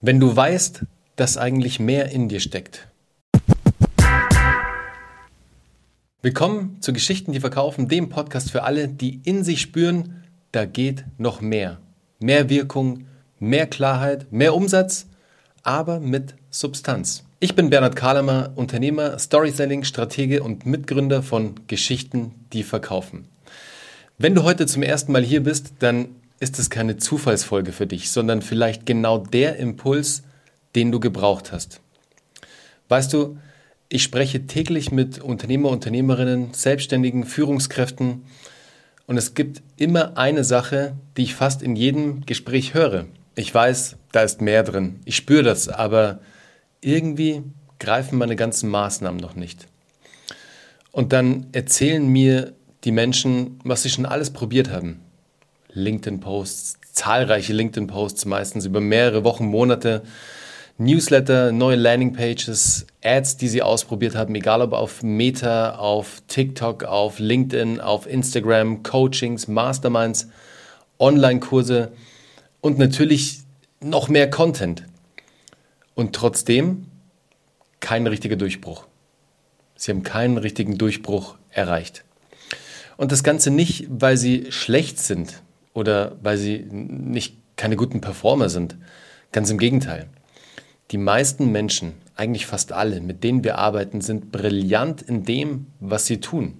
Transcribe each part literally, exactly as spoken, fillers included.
Wenn du weißt, dass eigentlich mehr in dir steckt. Willkommen zu Geschichten, die verkaufen, dem Podcast für alle, die in sich spüren, da geht noch mehr. Mehr Wirkung, mehr Klarheit, mehr Umsatz, aber mit Substanz. Ich bin Bernhard Kahlemer, Unternehmer, Storytelling, Stratege und Mitgründer von Geschichten, die verkaufen. Wenn du heute zum ersten Mal hier bist, dann ist es keine Zufallsfolge für dich, sondern vielleicht genau der Impuls, den du gebraucht hast. Weißt du, ich spreche täglich mit Unternehmer, Unternehmerinnen, Selbstständigen, Führungskräften und es gibt immer eine Sache, die ich fast in jedem Gespräch höre. Ich weiß, da ist mehr drin, ich spüre das, aber irgendwie greifen meine ganzen Maßnahmen noch nicht. Und dann erzählen mir die Menschen, was sie schon alles probiert haben. LinkedIn-Posts, zahlreiche LinkedIn-Posts, meistens über mehrere Wochen, Monate, Newsletter, neue Landingpages, Ads, die sie ausprobiert haben, egal ob auf Meta, auf TikTok, auf LinkedIn, auf Instagram, Coachings, Masterminds, Online-Kurse und natürlich noch mehr Content. Und trotzdem kein richtiger Durchbruch. Sie haben keinen richtigen Durchbruch erreicht. Und das Ganze nicht, weil sie schlecht sind oder weil sie nicht keine guten Performer sind. Ganz im Gegenteil. Die meisten Menschen, eigentlich fast alle, mit denen wir arbeiten, sind brillant in dem, was sie tun.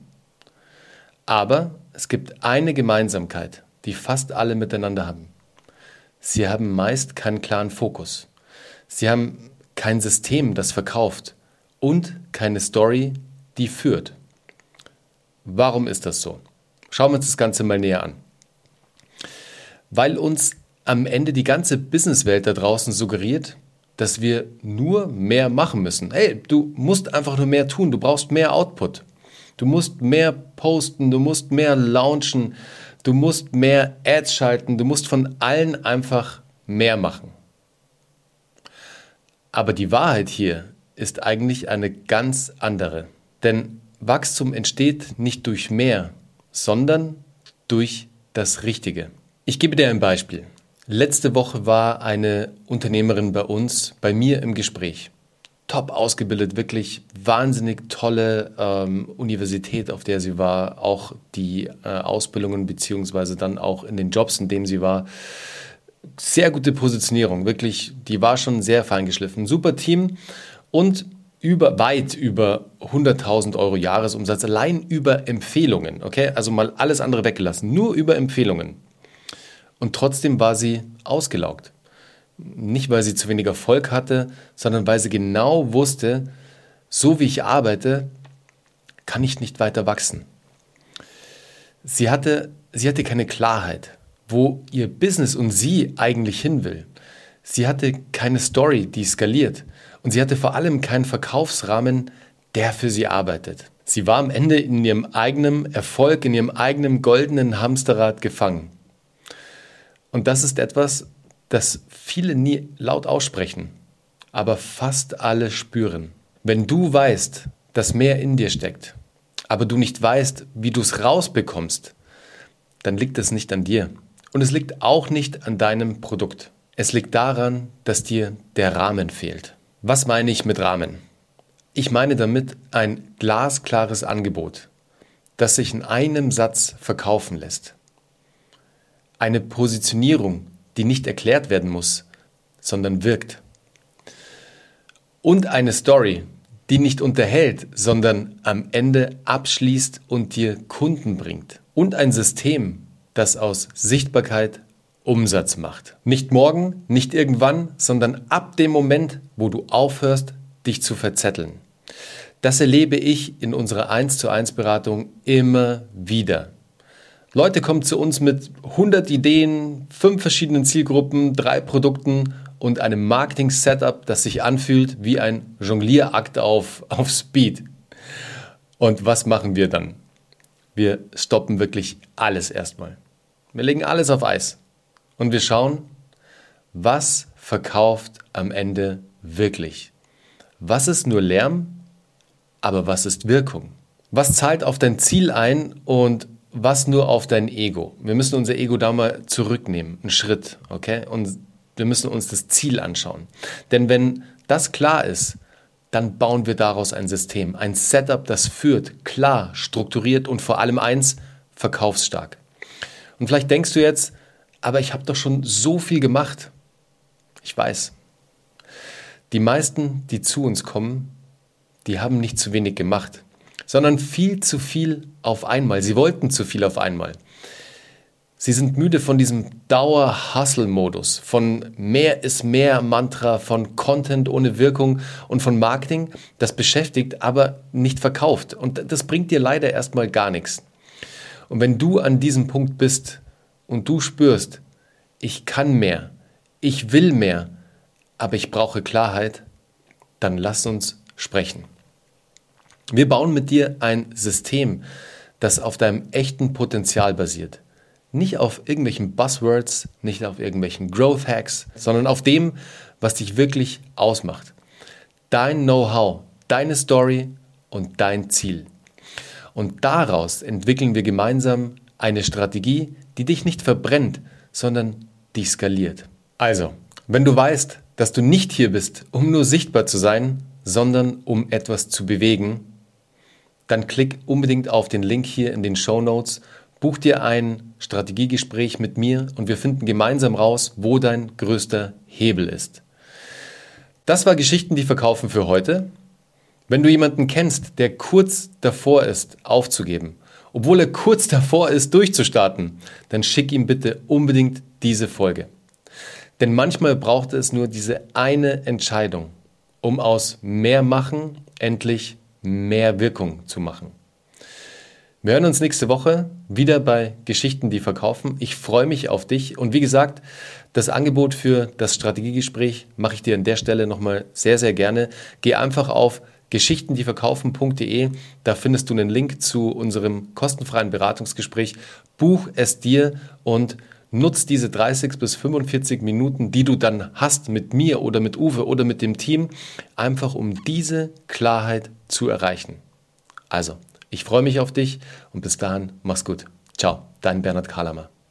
Aber es gibt eine Gemeinsamkeit, die fast alle miteinander haben. Sie haben meist keinen klaren Fokus. Sie haben kein System, das verkauft und keine Story, die führt. Warum ist das so? Schauen wir uns das Ganze mal näher an. Weil uns am Ende die ganze Businesswelt da draußen suggeriert, dass wir nur mehr machen müssen. Hey, du musst einfach nur mehr tun, du brauchst mehr Output. Du musst mehr posten, du musst mehr launchen, du musst mehr Ads schalten, du musst von allen einfach mehr machen. Aber die Wahrheit hier ist eigentlich eine ganz andere. Denn Wachstum entsteht nicht durch mehr, sondern durch das Richtige. Ich gebe dir ein Beispiel. Letzte Woche war eine Unternehmerin bei uns, bei mir im Gespräch. Top ausgebildet, wirklich wahnsinnig tolle ähm, Universität, auf der sie war. Auch die äh, Ausbildungen beziehungsweise dann auch in den Jobs, in denen sie war. Sehr gute Positionierung, wirklich, die war schon sehr fein geschliffen. Super Team und über, weit über hunderttausend Euro Jahresumsatz, allein über Empfehlungen. Okay, also mal alles andere weggelassen, nur über Empfehlungen. Und trotzdem war sie ausgelaugt. Nicht, weil sie zu wenig Erfolg hatte, sondern weil sie genau wusste, so wie ich arbeite, kann ich nicht weiter wachsen. Sie hatte, sie hatte keine Klarheit, wo ihr Business und sie eigentlich hin will. Sie hatte keine Story, die skaliert. Und sie hatte vor allem keinen Verkaufsrahmen, der für sie arbeitet. Sie war am Ende in ihrem eigenen Erfolg, in ihrem eigenen goldenen Hamsterrad gefangen. Und das ist etwas, das viele nie laut aussprechen, aber fast alle spüren. Wenn du weißt, dass mehr in dir steckt, aber du nicht weißt, wie du es rausbekommst, dann liegt es nicht an dir. Und es liegt auch nicht an deinem Produkt. Es liegt daran, dass dir der Rahmen fehlt. Was meine ich mit Rahmen? Ich meine damit ein glasklares Angebot, das sich in einem Satz verkaufen lässt. Eine Positionierung, die nicht erklärt werden muss, sondern wirkt. Und eine Story, die nicht unterhält, sondern am Ende abschließt und dir Kunden bringt. Und ein System, das aus Sichtbarkeit Umsatz macht. Nicht morgen, nicht irgendwann, sondern ab dem Moment, wo du aufhörst, dich zu verzetteln. Das erlebe ich in unserer eins zu eins Beratung immer wieder. Leute kommen zu uns mit hundert Ideen, fünf verschiedenen Zielgruppen, drei Produkten und einem Marketing-Setup, das sich anfühlt wie ein Jonglierakt auf, auf Speed. Und was machen wir dann? Wir stoppen wirklich alles erstmal. Wir legen alles auf Eis. Und wir schauen, was verkauft am Ende wirklich. Was ist nur Lärm, aber was ist Wirkung? Was zahlt auf dein Ziel ein und was nur auf dein Ego? Wir müssen unser Ego da mal zurücknehmen, einen Schritt, okay? Und wir müssen uns das Ziel anschauen. Denn wenn das klar ist, dann bauen wir daraus ein System, ein Setup, das führt, klar, strukturiert und vor allem eins, verkaufsstark. Und vielleicht denkst du jetzt, aber ich habe doch schon so viel gemacht. Ich weiß. Die meisten, die zu uns kommen, die haben nicht zu wenig gemacht, sondern viel zu viel auf einmal. Sie wollten zu viel auf einmal. Sie sind müde von diesem Dauer-Hustle-Modus, von mehr ist mehr Mantra, von Content ohne Wirkung und von Marketing, das beschäftigt, aber nicht verkauft. Und das bringt dir leider erstmal gar nichts. Und wenn du an diesem Punkt bist und du spürst, ich kann mehr, ich will mehr, aber ich brauche Klarheit, dann lass uns sprechen. Wir bauen mit dir ein System, das auf deinem echten Potenzial basiert. Nicht auf irgendwelchen Buzzwords, nicht auf irgendwelchen Growth Hacks, sondern auf dem, was dich wirklich ausmacht. Dein Know-how, deine Story und dein Ziel. Und daraus entwickeln wir gemeinsam eine Strategie, die dich nicht verbrennt, sondern dich skaliert. Also, wenn du weißt, dass du nicht hier bist, um nur sichtbar zu sein, sondern um etwas zu bewegen, dann klick unbedingt auf den Link hier in den Shownotes. Buch dir ein Strategiegespräch mit mir und wir finden gemeinsam raus, wo dein größter Hebel ist. Das war Geschichten, die verkaufen für heute. Wenn du jemanden kennst, der kurz davor ist, aufzugeben, obwohl er kurz davor ist, durchzustarten, dann schick ihm bitte unbedingt diese Folge. Denn manchmal braucht es nur diese eine Entscheidung, um aus mehr machen endlich mehr Wirkung zu machen. Wir hören uns nächste Woche wieder bei Geschichten, die verkaufen. Ich freue mich auf dich und wie gesagt, das Angebot für das Strategiegespräch mache ich dir an der Stelle nochmal sehr, sehr gerne. Geh einfach auf geschichten die verkaufen punkt de, da findest du einen Link zu unserem kostenfreien Beratungsgespräch. Buch es dir und nutz diese dreißig bis fünfundvierzig Minuten, die du dann hast mit mir oder mit Uwe oder mit dem Team, einfach um diese Klarheit zu erreichen. Also, ich freue mich auf dich und bis dahin, mach's gut. Ciao, dein Bernhard Kalamer.